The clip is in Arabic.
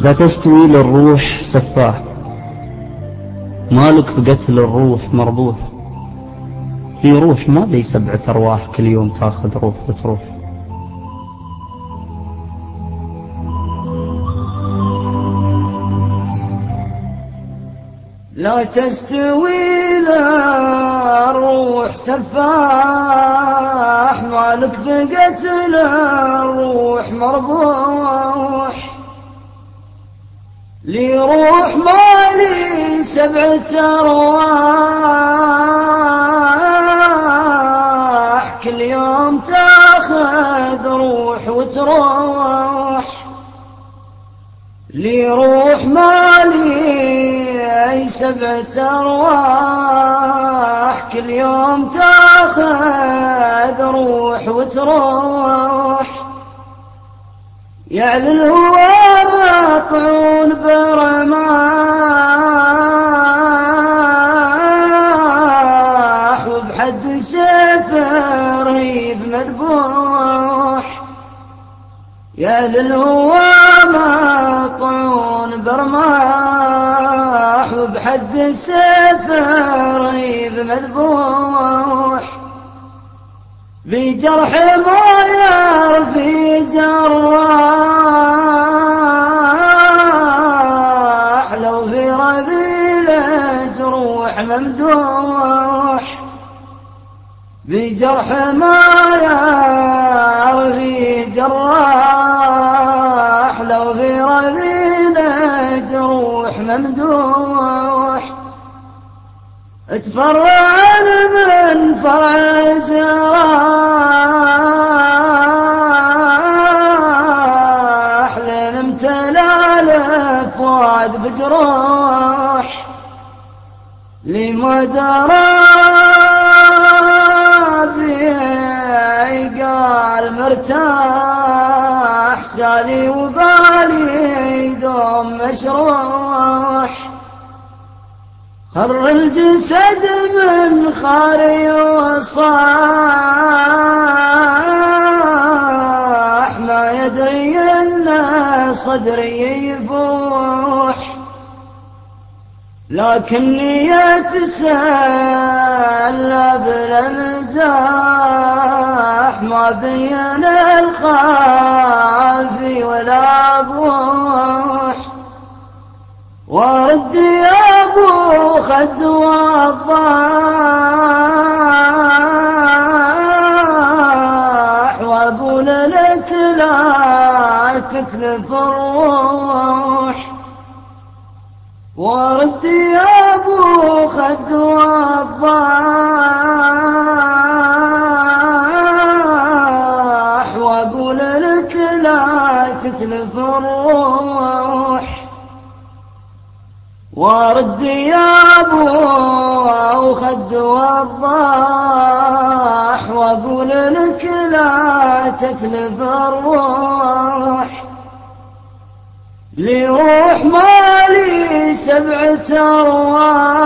لا تستوي للروح سفاح، مالك في قتل الروح مربوح. في روح ما بي 7 أرواح كل يوم تاخذ روح وتروح. لا تستوي للروح سفاح، مالك في قتل الروح مربوح. لي روح مالي 7 أرواح كل يوم تاخذ روح وتروح. لي روح مالي 7 أرواح كل يوم تاخذ روح وتروح. يعلى الهوى مطعون برماح، وبحد سيف رهيب مذبوح. يعلى الهوى مطعون برماح، وبحد سيف رهيب مذبوح. بجرح ما يرفي جراح، لو في رذيل جروح ممدوح. بجرح ما يرفي جراح، لو في رذيل جروح ممدوح. اتفرع من فرع جراح، لين امتلى الفؤاد بجروح. لما درى بي قال مرتاح، سالي وبالي دوم مشروح. خر الجسد من خاري وصاح، ما يدري ان صدري يفوح. لكني يتسلى بالمزاح، ما بين الخافي ولا بوح. وارد يا ابو خد وضاح، واقول لك لا تتلف الروح. وارد يا ابو خد وضاح، واقول لك لا تتلف الروح. وارد يا ابو خد وضاح، واقول لك لا تتلف الروح. لي روح مالي 7 أرواح